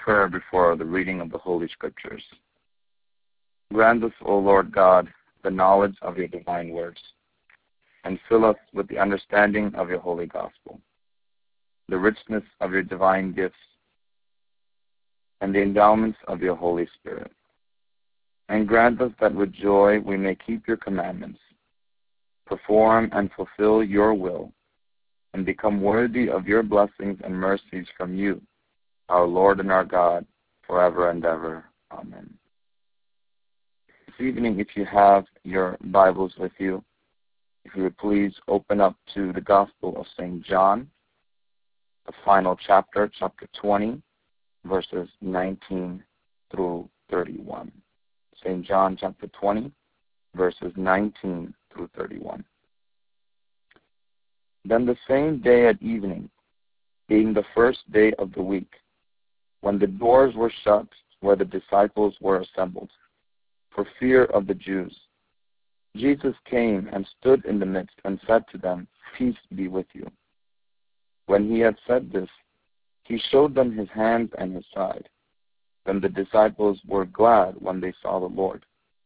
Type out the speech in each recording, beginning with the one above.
prayer before the reading of the Holy Scriptures. Grant us, O Lord God, the knowledge of your divine words, and fill us with the understanding of your holy gospel, the richness of your divine gifts, and the endowments of your Holy Spirit. And grant us that with joy we may keep your commandments, perform and fulfill your will, and become worthy of your blessings and mercies from you, our Lord and our God, forever and ever. Amen. This evening, if you have your Bibles with you, if you would please open up to the Gospel of St. John, the final chapter, chapter 20, verses 19 through 31. St. John chapter 20, verses 19 through 31. Then the same day at evening, being the first day of the week, when the doors were shut where the disciples were assembled, for fear of the Jews, Jesus came and stood in the midst and said to them, "Peace be with you." When he had said this, he showed them his hands and his side. Then the disciples were glad when they saw the Lord.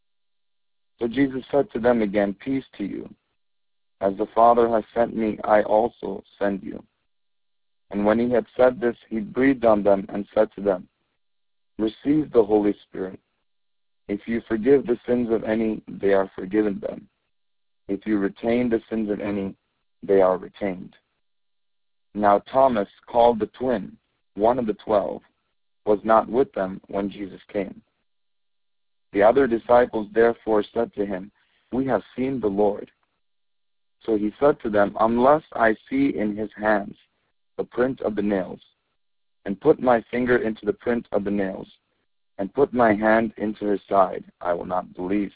So Jesus said to them again, "Peace to you. As the Father has sent me, I also send you." And when he had said this, he breathed on them and said to them, "Receive the Holy Spirit. If you forgive the sins of any, they are forgiven them. If you retain the sins of any, they are retained." Now Thomas, called the twin, one of the 12, was not with them when Jesus came. The other disciples therefore said to him, "We have seen the Lord." So he said to them, "Unless I see in his hands the print of the nails, and put my finger into the print of the nails, and put my hand into his side, I will not believe."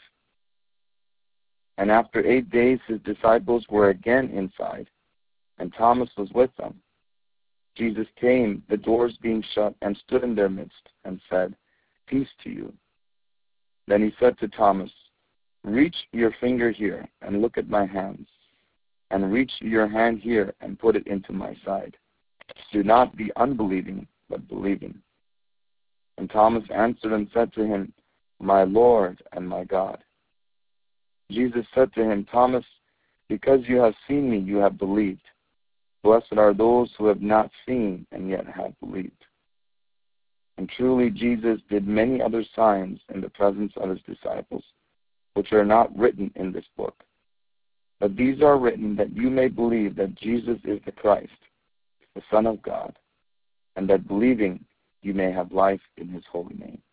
And after 8 days his disciples were again inside, and Thomas was with them. Jesus came, the doors being shut, and stood in their midst, and said, "Peace to you." Then he said to Thomas, "Reach your finger here, and look at my hands, and reach your hand here, and put it into my side. Do not be unbelieving, but believing." And Thomas answered and said to him, "My Lord and my God." Jesus said to him, "Thomas, because you have seen me, you have believed. Blessed are those who have not seen and yet have believed." And truly Jesus did many other signs in the presence of his disciples, which are not written in this book. But these are written that you may believe that Jesus is the Christ, the Son of God, and that believing you may have life in his holy name.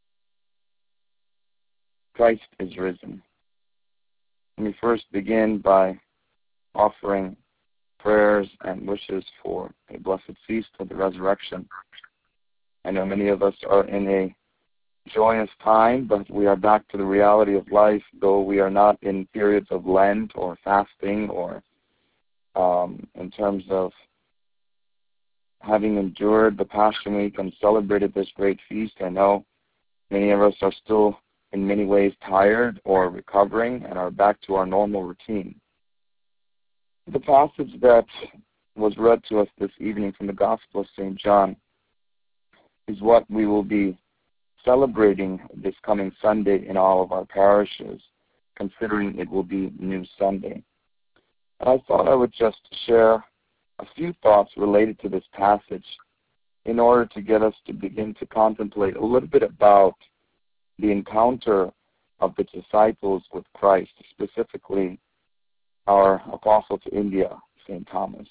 Christ is risen. Let me first begin by offering prayers and wishes for a blessed feast of the resurrection. I know many of us are in a joyous time, but we are back to the reality of life, though we are not in periods of Lent or fasting or in terms of having endured the Passion Week and celebrated this great feast. I know many of us are still in many ways tired or recovering and are back to our normal routine. The passage that was read to us this evening from the Gospel of St. John is what we will be celebrating this coming Sunday in all of our parishes, considering it will be New Sunday. And I thought I would just share a few thoughts related to this passage in order to get us to begin to contemplate a little bit about the encounter of the disciples with Christ, specifically our apostle to India, St. Thomas.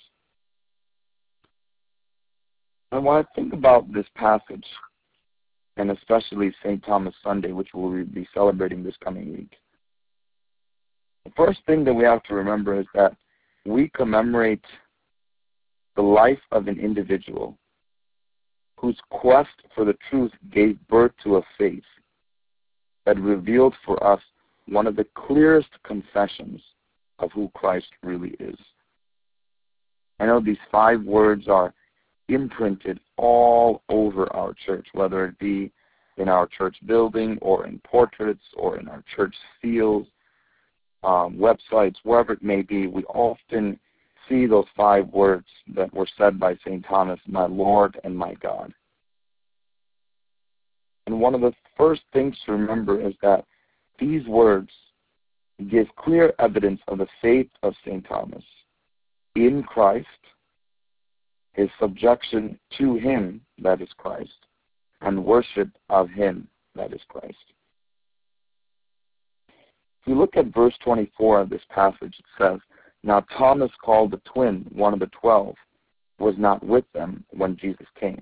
And when I think about this passage, and especially St. Thomas Sunday, which we'll be celebrating this coming week, the first thing that we have to remember is that we commemorate the life of an individual whose quest for the truth gave birth to a faith that revealed for us one of the clearest confessions of who Christ really is. I know these 5 words are imprinted all over our church, whether it be in our church building or in portraits or in our church seals, websites, wherever it may be. We often see those 5 words that were said by St. Thomas, "My Lord and my God." And one of the first things to remember is that these words give clear evidence of the faith of St. Thomas in Christ, his subjection to him, that is Christ, and worship of him, that is Christ. If we look at verse 24 of this passage, it says, "Now Thomas, called the twin, one of the 12, was not with them when Jesus came."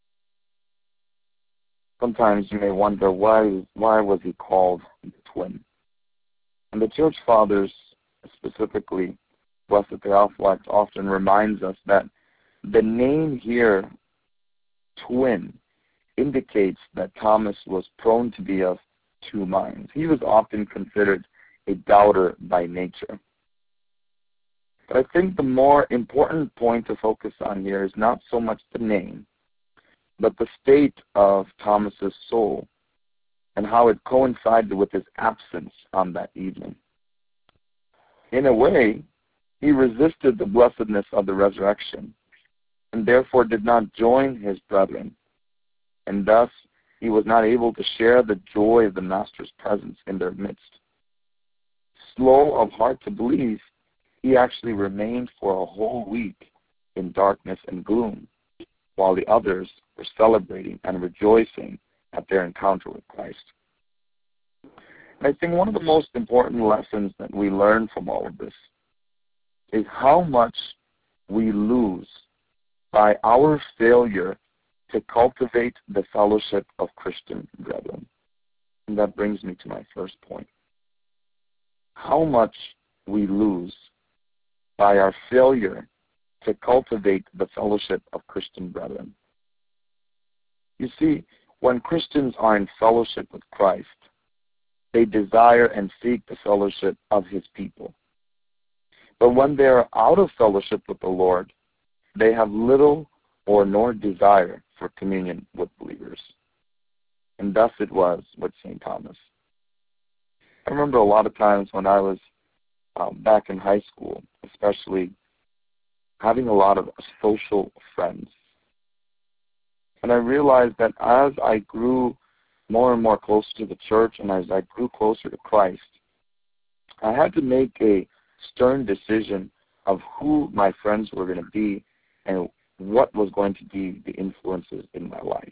Sometimes you may wonder, why was he called the twin? And the Church Fathers, specifically Blessed Theophylact, often reminds us that the name here, twin, indicates that Thomas was prone to be of two minds. He was often considered a doubter by nature. But I think the more important point to focus on here is not so much the name, but the state of Thomas's soul and how it coincided with his absence on that evening. In a way, he resisted the blessedness of the resurrection and therefore did not join his brethren, and thus he was not able to share the joy of the Master's presence in their midst. Slow of heart to believe, he actually remained for a whole week in darkness and gloom, while the others were celebrating and rejoicing at their encounter with Christ. And I think one of the most important lessons that we learn from all of this is how much we lose by our failure to cultivate the fellowship of Christian brethren. And that brings me to my first point. How much we lose by our failure to cultivate the fellowship of Christian brethren. You see, when Christians are in fellowship with Christ, they desire and seek the fellowship of his people. But when they are out of fellowship with the Lord, they have little or no desire for communion with believers. And thus it was with St. Thomas. I remember a lot of times when I was back in high school, especially having a lot of social friends. And I realized that as I grew more and more close to the church and as I grew closer to Christ, I had to make a stern decision of who my friends were going to be and what was going to be the influences in my life.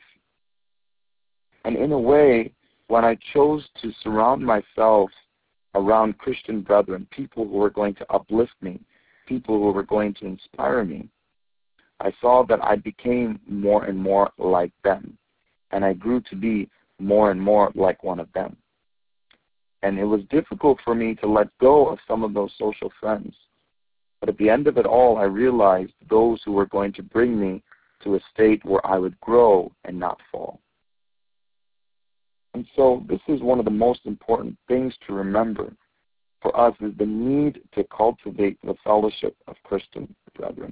And in a way, when I chose to surround myself around Christian brethren, people who were going to uplift me, people who were going to inspire me, I saw that I became more and more like them, and I grew to be more and more like one of them. And it was difficult for me to let go of some of those social friends. But at the end of it all, I realized those who were going to bring me to a state where I would grow and not fall. And so this is one of the most important things to remember for us, is the need to cultivate the fellowship of Christian brethren.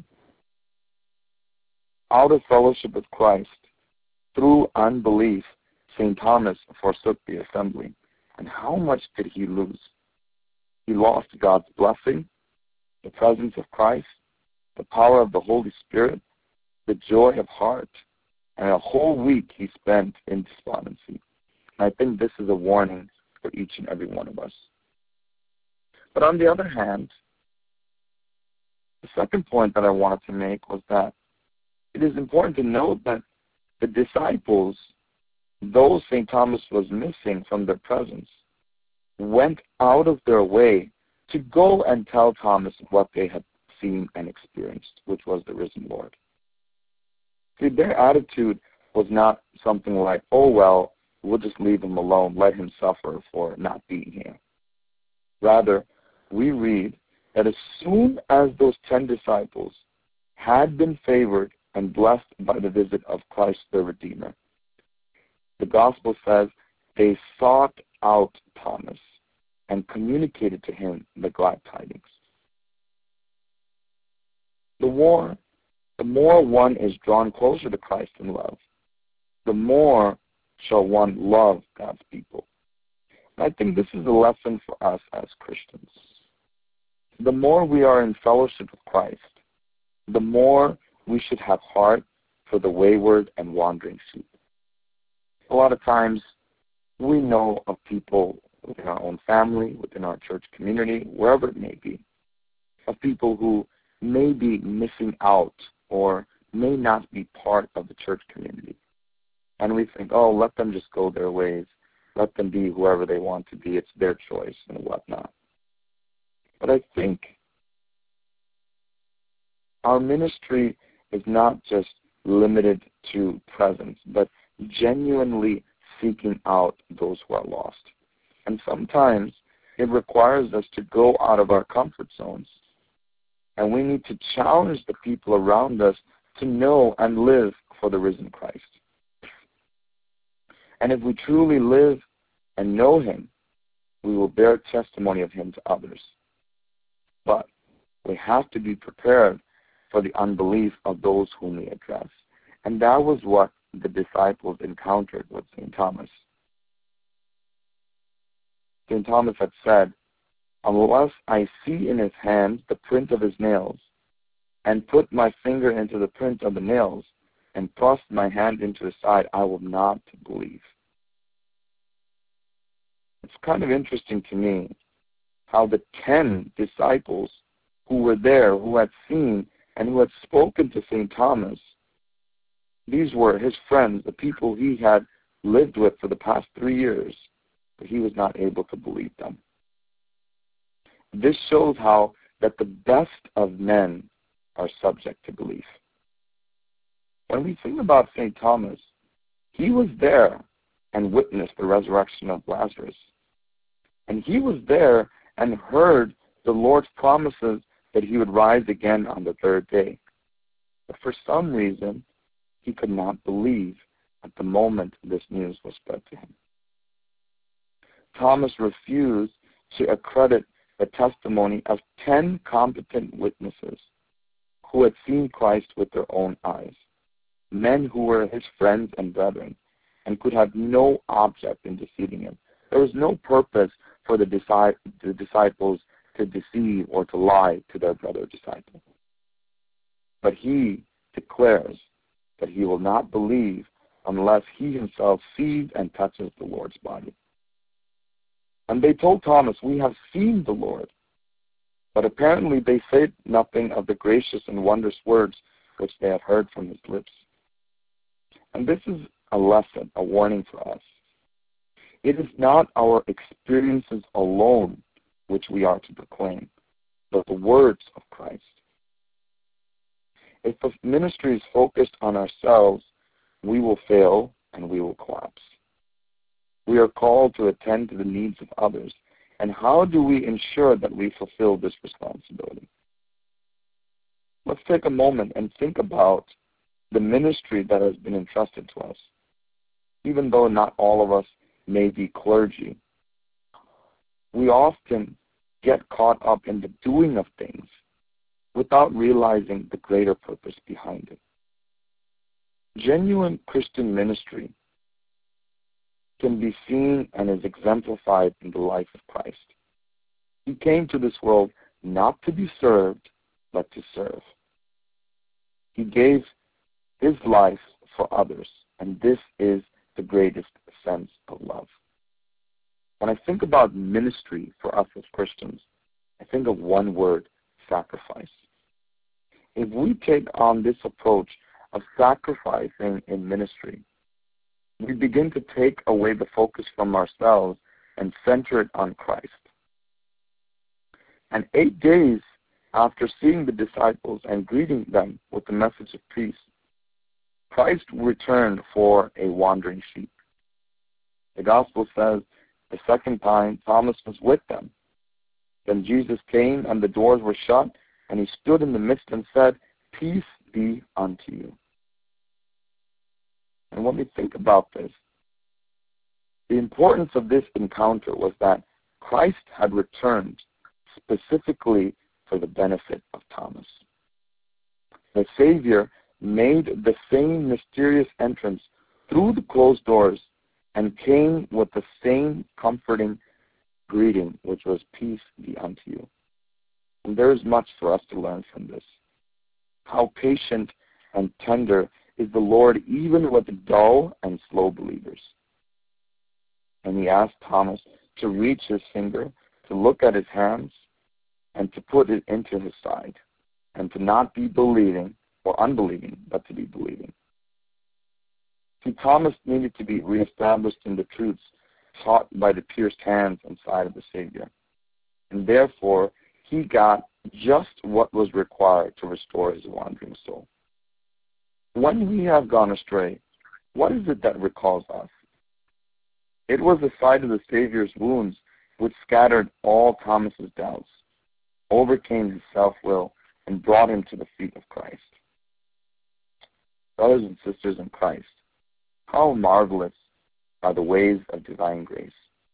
Out of fellowship with Christ, through unbelief, St. Thomas forsook the assembly. And how much did he lose? He lost God's blessing, the presence of Christ, the power of the Holy Spirit, the joy of heart, and a whole week he spent in despondency. And I think this is a warning for each and every one of us. But on the other hand, the second point that I wanted to make was that it is important to note that the disciples, though St. Thomas was missing from their presence, went out of their way to go and tell Thomas what they had seen and experienced, which was the risen Lord. See, their attitude was not something like, oh, well, we'll just leave him alone, let him suffer for not being here. Rather, we read that as soon as those 10 disciples had been favored and blessed by the visit of Christ the Redeemer, the Gospel says they sought out Thomas and communicated to him the glad tidings. The more one is drawn closer to Christ in love, the more shall one love God's people. And I think this is a lesson for us as Christians. The more we are in fellowship with Christ, the more we should have heart for the wayward and wandering sheep. A lot of times we know of people within our own family, within our church community, wherever it may be, of people who may be missing out or may not be part of the church community. And we think, oh, let them just go their ways. Let them be whoever they want to be. It's their choice and whatnot. But I think our ministry is not just limited to presence, but genuinely seeking out those who are lost. And sometimes it requires us to go out of our comfort zones. And we need to challenge the people around us to know and live for the risen Christ. And if we truly live and know Him, we will bear testimony of Him to others. But we have to be prepared for the unbelief of those whom we address. And that was what the disciples encountered with St. Thomas. St. Thomas had said, unless I see in his hands the print of his nails, and put my finger into the print of the nails, and thrust my hand into his side, I will not believe. It's kind of interesting to me how the 10 disciples who were there, who had seen and who had spoken to St. Thomas, these were his friends, the people he had lived with for the past 3 years, but he was not able to believe them. This shows how that the best of men are subject to belief. When we think about St. Thomas, he was there and witnessed the resurrection of Lazarus. And he was there and heard the Lord's promises that he would rise again on the third day. But for some reason, he could not believe at the moment this news was spread to him. Thomas refused to accredit the testimony of 10 competent witnesses who had seen Christ with their own eyes, men who were his friends and brethren, and could have no object in deceiving him. There was no purpose for the disciples to deceive or to lie to their brother disciple. But he declares that he will not believe unless he himself sees and touches the Lord's body. And they told Thomas, we have seen the Lord. But apparently they said nothing of the gracious and wondrous words which they had heard from his lips. And this is a lesson, a warning for us. It is not our experiences alone which we are to proclaim, but the words of Christ. If the ministry is focused on ourselves, we will fail and we will collapse. We are called to attend to the needs of others. And how do we ensure that we fulfill this responsibility? Let's take a moment and think about the ministry that has been entrusted to us. Even though not all of us may be clergy, we often get caught up in the doing of things without realizing the greater purpose behind it. Genuine Christian ministry can be seen and is exemplified in the life of Christ. He came to this world not to be served, but to serve. He gave his life for others, and this is the greatest sense of love. When I think about ministry for us as Christians, I think of one word, sacrifice. If we take on this approach of sacrificing in ministry, we begin to take away the focus from ourselves and center it on Christ. And 8 days after seeing the disciples and greeting them with the message of peace, Christ returned for a wandering sheep. The gospel says the second time Thomas was with them. Then Jesus came and the doors were shut, and he stood in the midst and said, "Peace be unto you." And when we think about this, the importance of this encounter was that Christ had returned specifically for the benefit of Thomas. The Savior made the same mysterious entrance through the closed doors and came with the same comforting greeting, which was peace be unto you. And there is much for us to learn from this. How patient and tender is the Lord even with dull and slow believers. And he asked Thomas to reach his finger, to look at his hands, and to put it into his side, and to not be believing or unbelieving, but to be believing. See, Thomas needed to be reestablished in the truths taught by the pierced hands and side of the Savior. And therefore, he got just what was required to restore his wandering soul. When we have gone astray, what is it that recalls us? It was the sight of the Savior's wounds which scattered all Thomas's doubts, overcame his self-will, and brought him to the feet of Christ. Brothers and sisters in Christ, how marvelous are the ways of divine grace.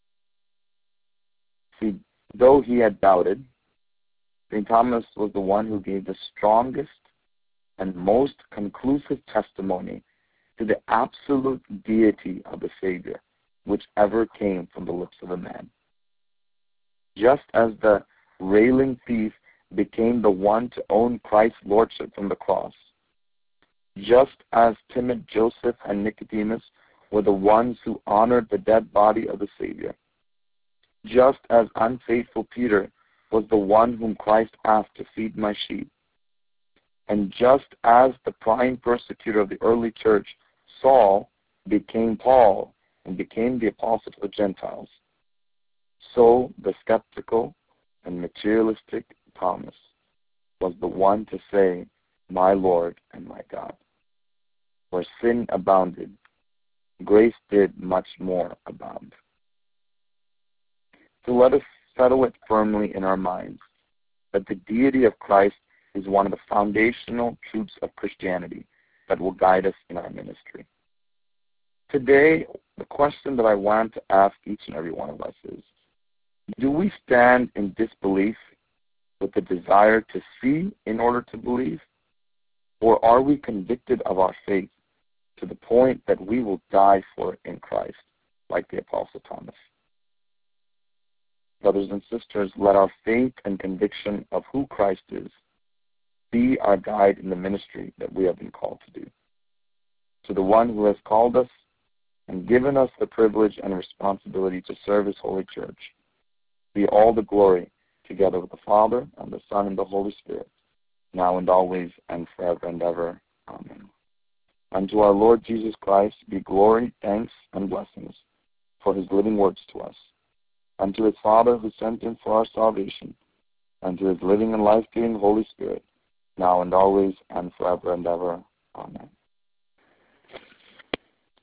See, though he had doubted, St. Thomas was the one who gave the strongest and most conclusive testimony to the absolute deity of the Savior, which ever came from the lips of a man. Just as the railing thief became the one to own Christ's lordship from the cross, just as timid Joseph and Nicodemus were the ones who honored the dead body of the Savior, just as unfaithful Peter was the one whom Christ asked to feed my sheep, and just as the prime persecutor of the early church, Saul, became Paul and became the apostle to the Gentiles, so the skeptical and materialistic Thomas was the one to say, my Lord and my God. Where sin abounded, grace did much more abound. So let us settle it firmly in our minds that the deity of Christ is one of the foundational truths of Christianity that will guide us in our ministry. Today, the question that I want to ask each and every one of us is, do we stand in disbelief with the desire to see in order to believe? Or are we convicted of our faith to the point that we will die for it in Christ, like the Apostle Thomas? Brothers and sisters, let our faith and conviction of who Christ is be our guide in the ministry that we have been called to do. To the one who has called us and given us the privilege and responsibility to serve his holy church, be all the glory together with the Father and the Son and the Holy Spirit, now and always and forever and ever. Amen. Unto our Lord Jesus Christ be glory, thanks, and blessings for his living words to us. Unto his Father who sent him for our salvation, and to his living and life-giving Holy Spirit, now and always and forever and ever.